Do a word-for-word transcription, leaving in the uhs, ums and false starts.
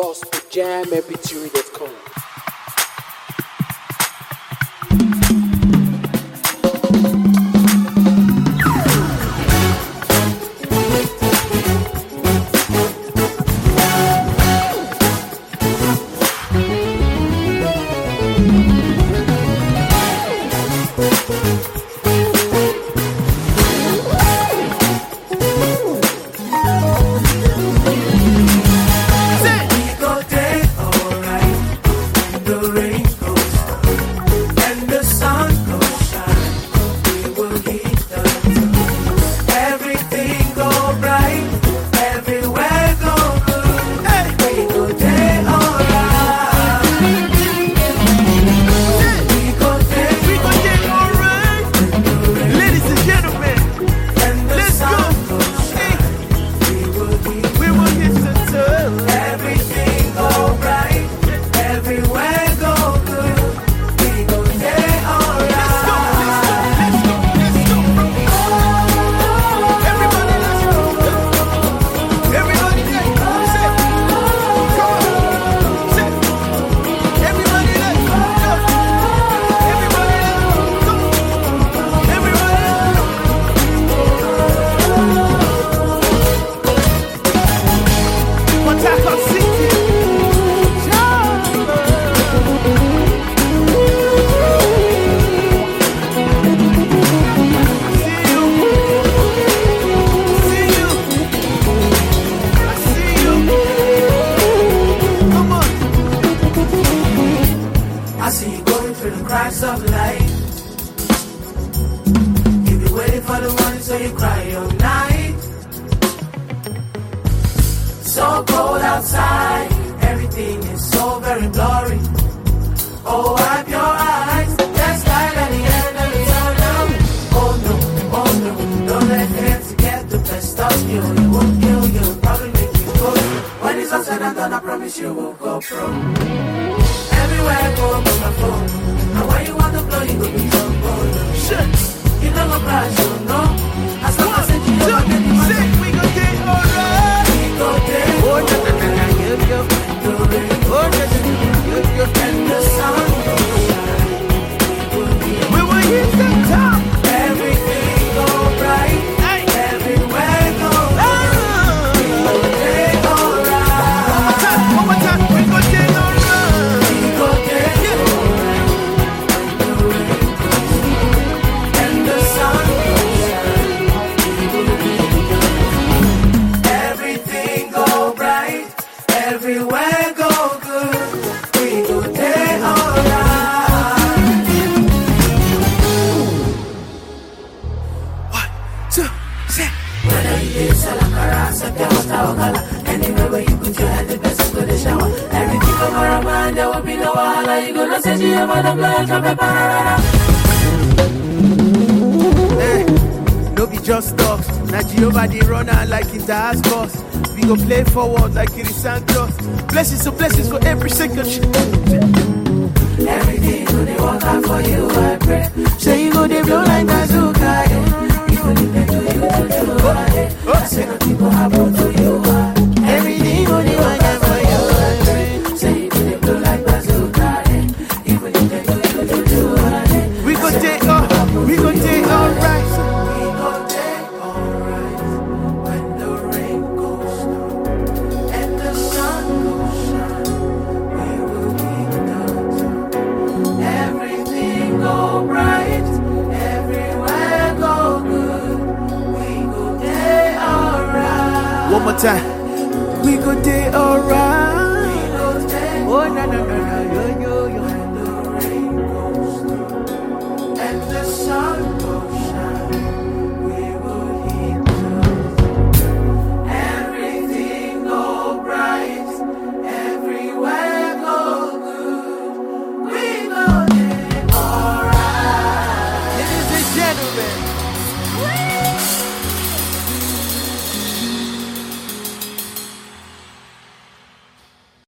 gospel jam m p three dot com. Of life. You've been waiting for the morning, so you cry all night. So cold outside, everything is so very blurry. Oh, wipe your eyes, let's light at the end of the tunnel. Oh no, oh no, don't let them get the best of you. It won't kill you, probably make you go. When it's all said and done, I promise you will go pro. Everywhere I go, I'm on my phone. And when you want to blow, you go be some gold. Shit, you never crash, you know. As long as you do, you get the money. We go day alright. We go day. Oh, na na na na, yo yo. Oh, na na na, yo yo. And the sun will shine. We will hit the top. Everything go bright. Hey. Everywhere go bright. We go day alright. One more time, one more time. We go day alright. We go day alright. Everywhere go good, we go there alright. One, two, three. Whether you did Salakara, Sepia, Watawakala, anywhere where you put your head, the best go to shower. Everything from around, there will be no wahala. You gonna say you about the blood, drop a parada. Hey, no be just dogs. Now Jehovah the runner like in the ass boss. We go play forward like it is Santos. Blessings to blessings for every second. Everything go they work out for you, I pray. Say you go they blow like bazooka, yeah. Even if they do you, do do, yeah. I say nothing go happen to you, yeah. Everything go they work out for you, I pray. Say you go they blow like bazooka, yeah. Even if they do you, do do, yeah. We go take off, we go take alright. One more time. We go day alright. Oh, no, no, no, no.